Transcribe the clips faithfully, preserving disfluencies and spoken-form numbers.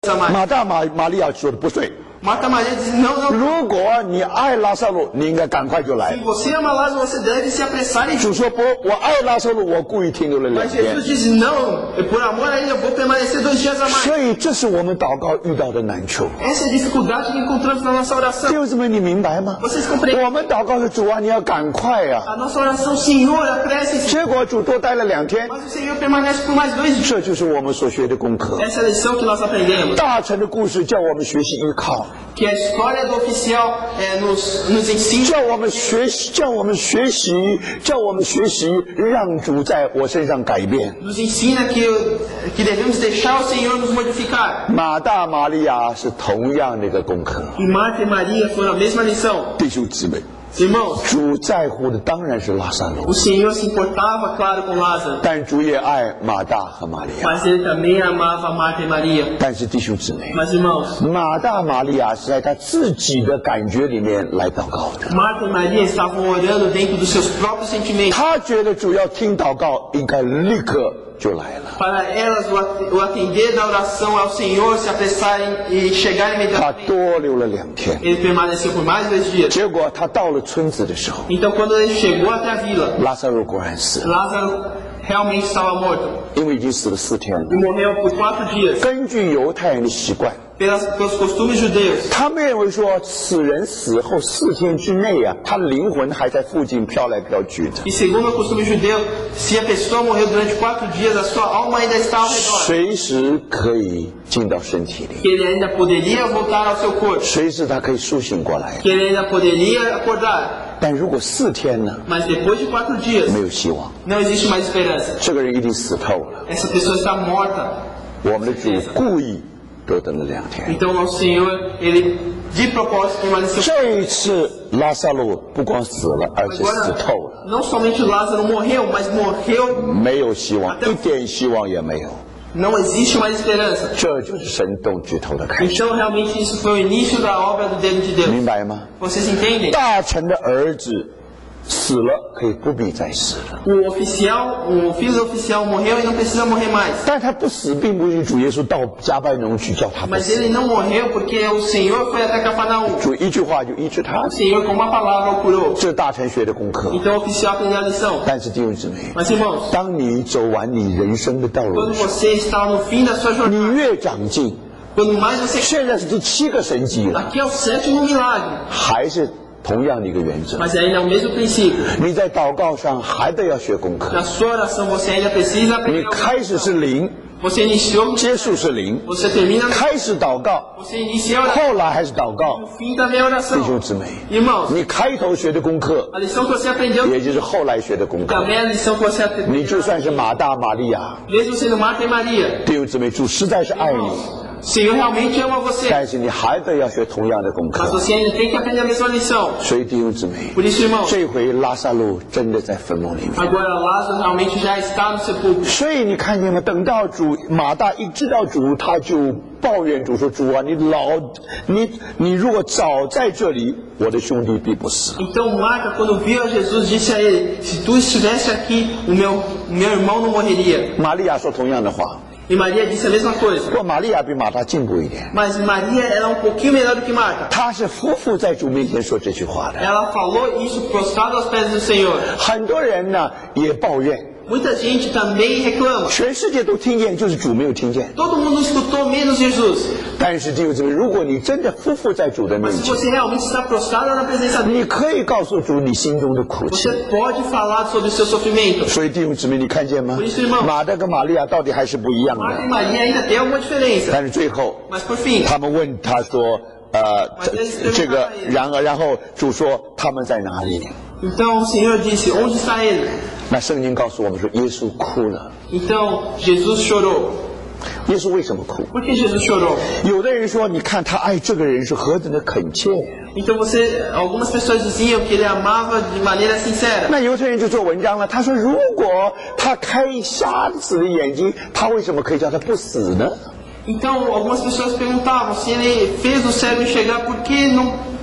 马大马玛利亚说的不对。 Marta Maria diz, não, não. 如果你爱拉萨路，你应该赶快就来。 Se você ama Lázaro, você deve se apressar e 主说不，我爱拉萨路，我故意停留了两 Mas 天。 Jesus diz, não, por amor a ele eu vou permanecer dois dias a mais. 所以这是我们祷告遇到的难处。 Essa é a dificuldade que encontramos na nossa oração. 弟兄姊妹，你明白吗？ Vocês compreendem? 我们祷告的主啊，你要赶快啊！ A nossa oração, Senhor, apresse-se. 结果主多待了两天， Mas o Senhor permanece por mais dois dias. 这就是我们所学的功课。 Essa é a lição que nós aprendemos. 大臣的故事叫我们学习依靠， Que a história do oficial é, nos, nos ensina. 叫我们学习，叫我们学习，叫我们学习，让主在我身上改变。 Nos ensina que, que devemos deixar o Senhor nos modificar. 马大、玛利亚是同样的一个功课， E Marta e Maria foram a mesma lição. 弟兄姊妹， Irmãos, 主在乎的当然是拉萨路 o， Senhor se importava, claro, com Lázaro. 但主也爱马大和玛利亚。 Mas ele também amava Marta e Maria. 但是弟兄姊妹， Mas, irmãos, 马大、玛利亚是在他自己的感觉里面来祷告的。 Marta e Maria estavam orando dentro dos seus próprios sentimentos. 他觉得主要听祷告，应该立刻就来了。 Para elas, o at- o atender da oração ao Senhor, se apressarem e chegarem 他 imediatamente. 多留了两天， Ele permaneceu por mais dois dias. 结果他到了村子的时候， Então, quando ele chegou até a vila, 拉萨路果然死了， Lázaro realmente estava morto 因为已经死了四天了。 e morreu por quatro dias. 根据犹太人的习惯， Pelas, pelos costumes judeus, 他们认为说，此人死后四天之内啊，他灵魂还在附近飘来飘去的， e segundo o costume judeu, se a pessoa morreu durante quatro dias, a sua alma ainda está ao redor. 随时可以进到身体里， Que ele ainda poderia voltar ao seu corpo. 随时他可以苏醒过来。 Que ele ainda poderia acordar. 但如果四天呢， Mas depois de quatro dias, 没有希望， não existe mais esperança. 这个人一定死透了。 Essa pessoa está morta. 我们的主故意多等了两天。 Então, o Senhor, ele de propósito permaneceu. 这一次拉萨路不光死了，而且死透了， Não somente Lázaro morreu, mas morreu. 没有希望，一点希望也没有。 Não existe mais esperança. 这就是神动指头的开始， Então, realmente, isso foi o início da obra do dedo de Deus. 明白吗？ Vocês entendem? 大臣的儿子死了，可以不必再死了。 O oficial, o filho do oficial morreu e não precisa morrer mais. 但他不死，并不是主耶稣到加百农去叫他不 Mas 死， ele não morreu porque o Senhor foi até Cafarnaum. 主一句话就医治他 O。Senhor, com uma palavra, o curou. 这是大臣学的功课。 Então, o oficial aprendeu a lição. 但是弟兄姊妹， Mas, irmãos, 当你走完你人生的道路 quando 的时候， você está no fim da sua 你 jornada, 越长进， quando mais você... 现在是第七个神迹了， Aqui é o sétimo milagre, 还是同样的一个原则。 mas ainda é o mesmo princípio. 你在祷告上还得要学功课。 Na sua oração, você ainda precisa 你 aprender. 开始是零， Você iniciou, 结束是零， você termina, 开始祷告， você inicia a oração, 后来还是祷告。 no fim também a 弟兄 oração. 姊妹， Irmãos, 你开头学的功课， a lição que você aprendeu 也就是后来学的功课。 também é a lição que você 你 aprendeu. 就算是马大、玛利亚， Mesmo sendo Marta e Maria, 弟兄姊妹，主实在是爱你， o Senhor realmente ama você, 但是你还得要学同样的功 mas 课。 você ainda tem que aprender a mesma lição. 所以弟兄姊妹， Por isso, irmãos, 这回拉萨路真的在坟墓里面。 agora Lázaro realmente já está no sepulcro. 所以你看见吗？等到主马大一知道主，他就抱怨主说：“主啊，你老你你如果早在这里，我的兄弟必不死。” Então Marta, quando viu a Jesus, disse a ele: se tu estivesse aqui, o meu, o meu irmão não morreria. 玛利亚说同样的话， E Maria disse a mesma 不 coisa. 过玛利亚比马大进步一点， Mas Maria era um pouquinho melhor do que Marta. 她是夫妇在主面前说这句话的。 Ela falou isso prostrado aos pés do Senhor. 很多人呢也抱怨， Muita gente também reclama. 全世界都听见，就是主没有听见。 Todo mundo escutou menos Jesus. 但是弟兄姊妹，如果你真的夫妇在主的面 Mas se 前， você realmente está prostrado na presença dele, 你可以告诉主你心中的苦情。 você pode falar sobre o seu sofrimento. 所以弟兄姊妹，你看见吗 Por isso, irmão ？ 马大跟玛利亚到底还是不一样 Marta e 的。 Maria ainda tem alguma diferença. 但是最后， Mas por fim, 他们问他说：“呃，这这个，然而，然后主说他们在哪里？” então o Senhor disse: onde está ele? 那圣经告诉我们说，耶稣哭了。 Então Jesus chorou. 耶稣为什么哭？ Por que Jesus chorou? 有的人说，你看他爱这个人是何等的恳切。 Então você, algumas pessoas diziam que ele amava de maneira sincera. 那犹太人就做文章了，他说，如果他开瞎子的眼睛，他为什么可以叫他不死呢？ Então algumas pessoas perguntavam se ele fez o cego enxergar, por que não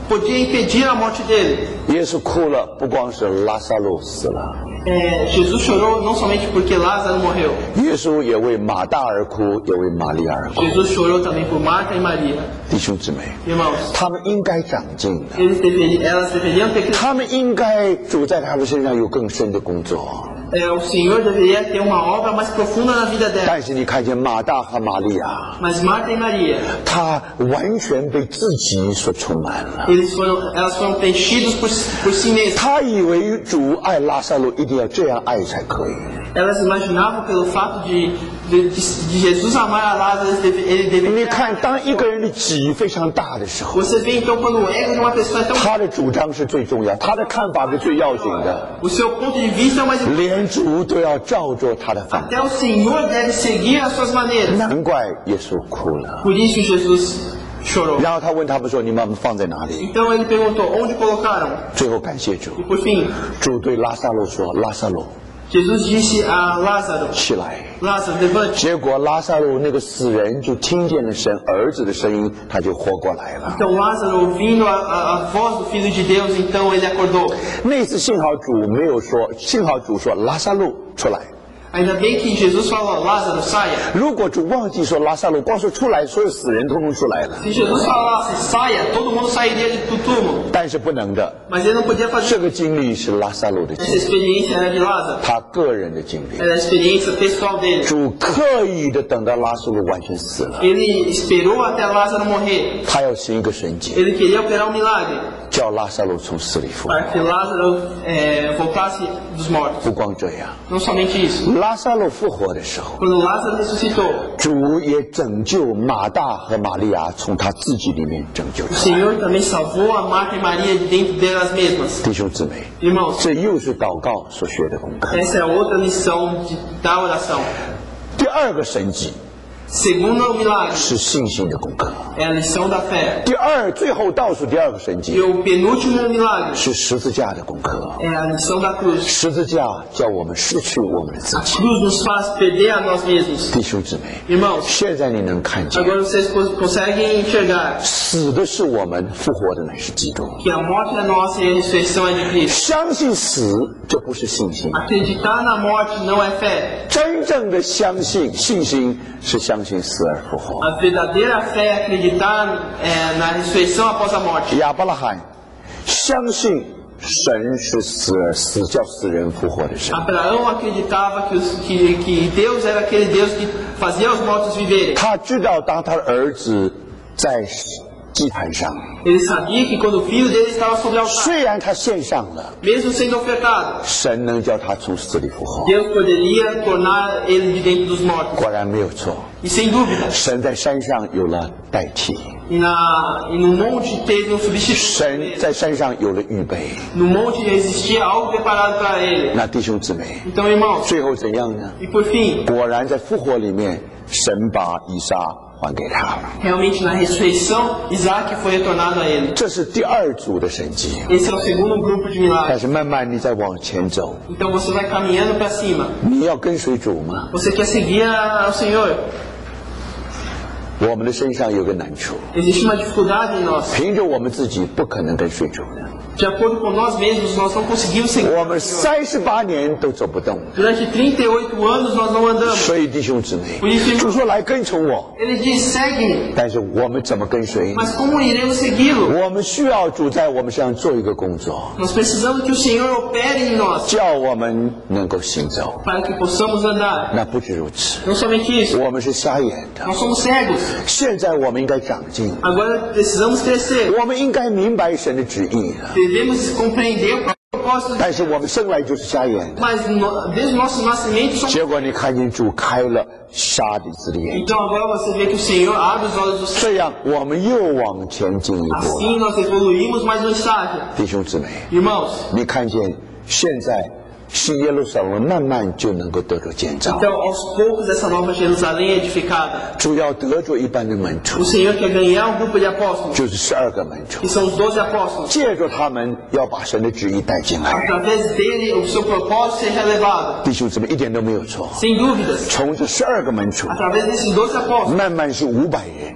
podia impedir a morte dele. 耶稣哭了，不光是拉萨路死了， É, Jesus chorou não somente porque Lázaro morreu. 耶稣也为马大而哭，也为玛利亚而哭。 Jesus chorou também por Marta e Maria. 弟兄姊妹， Irmãos, 他们应该长进的， eles deveriam, elas deveriam ter crescido. 他们应该主在他们身上有更深的工作。 É, o Senhor deveria ter uma obra mais profunda na vida dela. 但是你看见马大和玛利亚， Mas Marta e Maria, 他完全被自己所充满了。 eles foram, elas foram preenchidas por, por si mesmas. 他以为主爱拉萨路一定要这样爱才可以。 Elas imaginavam pelo fato de, de, de, de Jesus amar a Lázaro, ele deve- ele 你 deveria... 看，当一个人的己非常大的时候， Você vê então quando o ego de uma pessoa é tão... 他的主张是最重要，他的看法是最要紧的， O seu ponto de vista é o mais importante. 连主都要照着他的方。 Até o Senhor deve seguir as suas maneiras. 难怪耶稣哭了。 Por isso Jesus chorou. 然后他问他们说：“你们把我们放在哪里 Então ele perguntou, onde colocaram?？” 最后感谢主， E por fim, 主对拉萨路说：“拉萨路， Jesus disse a Lázaro, 起来。” Lázaro, levante. 结果拉萨路那个死人就听见了神儿子的声音，他就活过来了。 Então Lázaro, ouvindo a, a, a voz do Filho de Deus, então ele acordou. 那次幸好主没有说，幸好主说拉萨路出来。 Ainda bem que Jesus falou, Lázaro, saia. 如果主忘记说拉萨路，光说出来，所有死人通通出来了。 Se Jesus falasse, saia, todo mundo sairia do túmulo. 但是不能的， Mas ele não podia 这 fazer. 个经历是拉萨路的经 Essa 历， experiência era de Lázaro. 他个人的经历。 Era a experiência pessoal dele. 主刻意的等到拉萨路完全死了， Ele esperou até Lázaro morrer. 他要行一个神迹， Ele queria operar um milagre 叫拉萨路从死里复活。 para que Lázaro eh, voltasse dos mortos. 不光这样， Não somente isso. 拉萨路复活的时候， Quando Lázaro ressuscitou, 主也拯救马大和玛利亚从他自己里面拯救 o 出来。 Senhor também salvou a Marta e Maria de dentro delas mesmas. 弟兄姊妹， Irmãos, 这又是祷告所学的功课。 essa é outra lição de, da oração. 第二个神迹 Segundo o milagre, 是信心的功课。 é a lição da fé. 第二，最后倒数第二个神 E 迹 o penúltimo milagre 是十字架的功课。 é a lição da cruz. 十字架叫我们失去我们的自 A 己。 cruz nos faz perder a nós mesmos. 弟兄姊妹， Irmãos, 现在你能看见， agora vocês cons- conseguem enxergar 死的是我们，复活的乃是基督。 que a morte é nossa e a ressurreição é de Cristo. 相信死，这不是信心。 Acreditar na morte não é fé. 真正的相信信心是相信死而复活。 A verdadeira fé é acreditar é, na ressurreição após a morte. 亚伯拉罕相信神是死而死叫死人复活的神。 Abraão acreditava que, os, que, que Deus era aquele Deus que fazia os mortos viverem. 他知道，当他的儿子在祭坛上， Ele sabia que quando o filho dele estava sobre o altar, 虽然他献上了， mesmo sendo ofertado, 神能叫他从死里复活。 Deus poderia tornar ele de dentro dos mortos. 果然没有错， E sem dúvida, 神在山上有了代替， e, na, e no monte teve um substituto. 神在山上有了预备。 No monte já existia algo preparado para ele. 那弟兄姊妹， Então, irmãos, 最后怎样呢？ e por fim, 果然在复活里面，神把以撒还给他了。 realmente na ressurreição, Isaac foi retornado a ele. 这是第二组的神迹。 Esse é o segundo grupo de 但 milagres. 是慢慢你再往前走， Então você vai caminhando para cima. 你要跟随主吗？ Você quer seguir a- ao Senhor. 我们的身上有个难处， Existe uma dificuldade em nós. 凭着我们自己不可能跟随主的。 De acordo com nós mesmos, nós não conseguimos seguir 我 ao 们 Senhor. 三十八年都走不动， Durante trinta e oito anos nós não andamos. 所以弟兄姊妹不是， 主说来跟从我， Ele diz, segue-me. 但是我们怎么跟随？ Mas como iremos segui-lo? 我们需要主在我们身上做一个工作， Nós precisamos que o Senhor opere em nós 叫我们能够行走。 para que possamos andar. 那不止如此， Não somente isso, 我们是瞎眼的。 nós somos cegos. 现在我们应该长进， Agora precisamos crescer. 我们应该明白神的旨意了。 Devemos compreender o propósito. 但是我们生来就是瞎眼的， Mas no, desde o nosso nascimento somos. 结果你看见主开了瞎子子的眼睛， Então agora você vê que o Senhor abre os olhos do céu. 这样我们又往前进一步了。 Assim nós evoluímos mais um estágio. 弟兄姊妹， Irmãos, 你看见现在新耶路撒冷慢慢就能够得着建造， então aos poucos essa nova Jerusalém é edificada. 主要得着一般的门徒 O， Senhor quer ganhar um grupo de apóstolos, 就是十二个门徒 que，são os doze apóstolos. 借着他们要把神的旨意带进来。 Através dele, o seu propósito seja elevado. 弟兄姊妹一点都没有错， Sem dúvidas. 从这十二个门徒 Através desses doze apóstolos, 慢慢是五百人，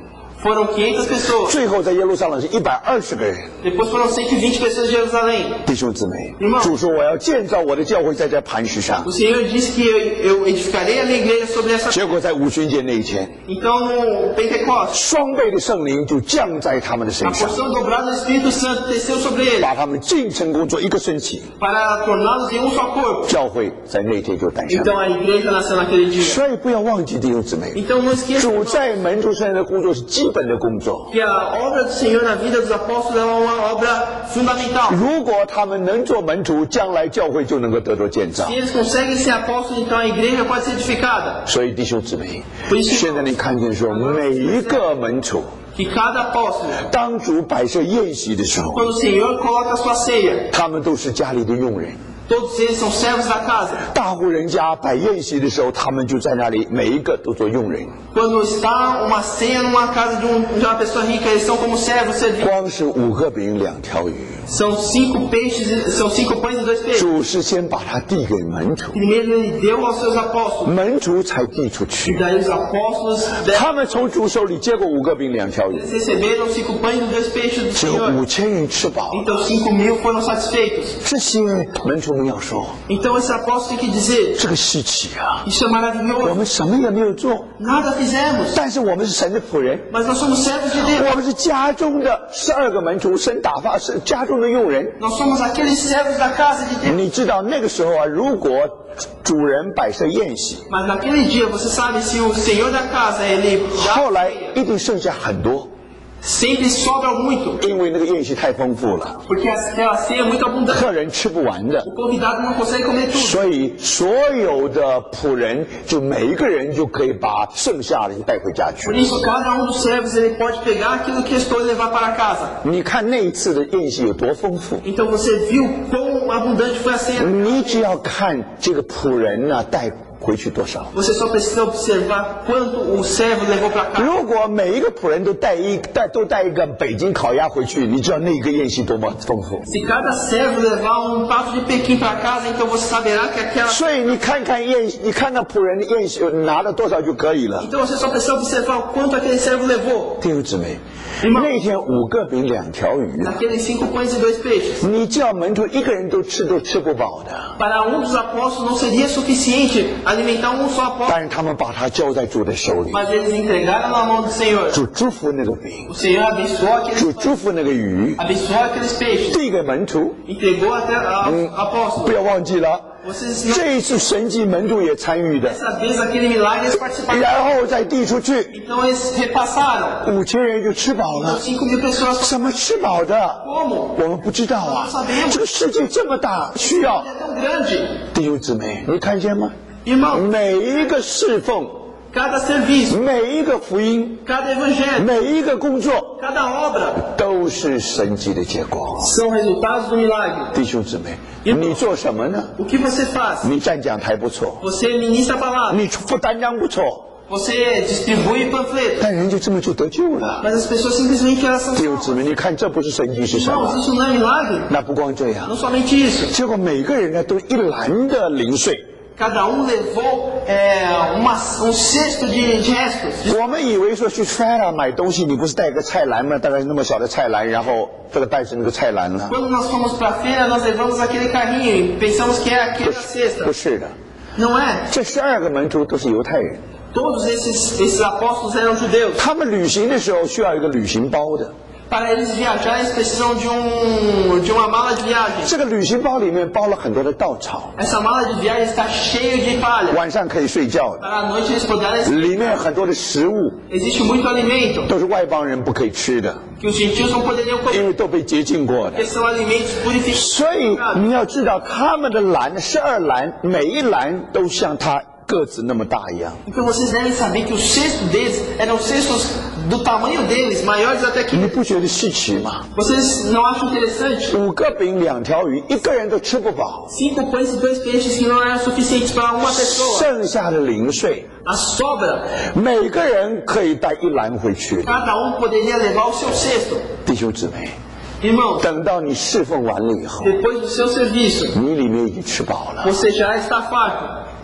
foram quinhentas pessoas. 最后在耶路撒冷是一百二十个人。 Depois foram cento e vinte pessoas de Jerusalém. 弟兄姊妹， Irmão, 主说我要建造我的教会在这磐石上。 o Senhor disse que eu, eu edificarei a minha igreja sobre essa 结果在五旬节那一天， Então no Pentecostes, 双倍的圣灵就降在他们的 a 身上， porção dobrada do Espírito Santo desceu sobre eles 把他们尽成功做一个身体。 para torná-los em um só corpo. 教会在那天就诞生。 Então a igreja nasceu naquele dia. 所以不要忘记弟兄姊妹， Então não esqueça 主在门徒身上的工作是基本的工作。 que a obra do Senhor na vida dos apóstolos é uma obra fundamental. 如果他们能做门徒，将来教会就能够得到建造 Se。eles conseguem ser apóstolos, então a igreja pode ser edificada. 所以弟兄姊妹， Por isso, 现在你看见说，每一个门徒， que cada apóstolo, 当主摆设宴席的时候， quando o Senhor coloca a sua ceia, 他们都是家里的佣人。 todos eles são servos da casa. 大户人家摆宴席的时候，他们就在那里，每一个都做佣人。 Quando está uma ceia numa casa de, um, de uma pessoa rica, eles são como servos servindo. 光是五个饼两条鱼， São cinco peixes, e- são cinco pães e dois peixes. 主是先把它递给门徒， Primeiro ele deu aos seus apóstolos, 门徒才递出 e 去。 daí os apóstolos deram, 他们从主手里接过五个饼两条鱼， eles receberam os cinco pães e dois peixes do 只有五 Senhor. 千人吃饱。 Então cinco mil foram satisfeitos. 这些门徒们要说， Então esse apóstolo tem que dizer, 这个稀奇啊， isso é 我 maravilhoso, 们什么也没有做， nada fizemos, 但是我们是神的仆人， mas nós somos servos de Deus. 我们是家中的十二个门徒，神打发是家中的佣人。 Nós somos aqueles servos da casa de Deus. 你知道那个时候啊，如果主人摆设宴席， Mas naquele dia, você sabe, se o Senhor da casa, ele 后 dá, 来一定剩下很多， sempre sobra muito, 因为那个宴席太丰富了， porque a, a ceia é muito abundante. 客人吃不完的。 O convidado não consegue comer tudo. 所以所有的仆人就每一个人就可以把剩下的带回家去 Por。isso, cada um dos servos, ele pode pegar aquilo que restou e levar para casa. 你看那一次的宴席有多丰富， Então você viu quão abundante foi a ceia. 你只要看这个仆人呢、带回去多少。 Você só precisa observar quanto o servo levou para casa. 如果每一个仆人都带一带都带一个北京烤鸭回去，你知道那个宴席多么丰富。 Se cada servo levar um prato de Pequim para casa, então você saberá que aquela... 所以你看看宴，你看看仆人的宴席拿了多少就可以了。 Então você só precisa observar o quanto aquele servo levou. 弟兄姊妹，那天五个饼两条鱼， Naqueles cinco pães e dois peixes. 你叫门徒一个人都吃都吃不饱的。 Para um dos apóstolos não seria suficiente alimentar um só apóstolo. 但是他们把它交在主的手里， Mas eles entregaram na mão do Senhor. 主祝福那个饼， O Senhor abençoou aqueles 主 pães, 祝福那个鱼， abençoou aqueles peixes. 递给门徒。 Entregou até aos 不 apóstolos. 要忘记了， Vocês não... 这一次神迹门徒也参与的， Dessa vez aquele milagre eles participaram. 然后再递出去， Então eles repassaram. 五千人就吃饱 Então 了。 cinco mil pessoas. 怎么吃饱的？ Como? 我们不知道啊。这个世界这么大，需要 É tão grande. 弟兄姊妹，你看见吗？ Irmão, 每一个侍奉， cada serviço, 每一个福音， cada evangelho, 每一个工作， cada obra 都是神迹的结果。 são resultados do milagre. 弟兄姊妹，你做什么呢？ O que você faz? 你站讲台不错， Você ministra a palavra. 你负担当不错， Você distribui panfletos. 但人就这么就得救了。 Mas as pessoas simplesmente elas são 弟兄姊妹，你看这不是神迹是什 Irmãos, 么？ isso não é milagre. 那不光这样， Não somente isso. 结果每个人呢都一篮的零碎。 Cada um levou é, uma, um cesto de, de restos. 我们以为说去 Fera 买东西，你不是带个菜篮吗？大概那么小的菜篮，然后这个带着那个菜篮了。 Quando nós fomos para a feira, nós levamos aquele carrinho e pensamos que é aquela 不 cesta. 是的， Não é. 这十二个门徒都是犹太人， Todos esses, esses apóstolos eram judeus. 他们旅行的时候需要一个旅行包的。 Para eles viajarem, eles precisam de, um, de uma mala de viagem. 这个旅行包里面包了很多的稻草， Essa mala de viagem está cheia de palha. 晚上可以睡觉的， Para a noite eles puderem... 里面很多的食物 Existe muito alimento 都是外邦人不可以吃的， que os gentios não poderiam 因 comer, 为都被洁净过的。 porque são alimentos purificados. 所以你要知道，他们的篮十二篮，每一篮都像他个子那么大一样。 Então vocês devem saber que os cestos deles eram cestos do tamanho deles, maiores até que... 你不觉得稀奇吗？ Vocês não acham interessante? 五个饼两条鱼，一个人都吃不饱， Cinco pães e dois peixes que não eram suficientes para uma pessoa. 剩下的零碎， A sobra, 每个人可以带一篮回去。 cada um poderia levar o seu cesto. 弟兄姊妹， Irmãos, 等到你侍奉完了以后， depois do seu serviço, 你里面已经吃饱了， você já está farto.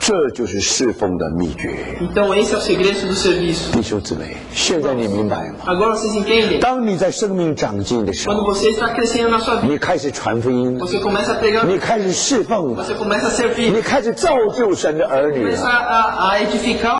这就是侍奉的秘诀。 Então esse é o segredo do serviço. 弟兄姊妹，现在你明白吗？ Agora vocês entendem? 当你在生命长进的时 Quando 候， você está crescendo na sua vida, 你开始传福音， você começa a pregar, 你开始侍奉了， você começa a servir, 你开始造就神的儿女 começa 了。 a, a edificar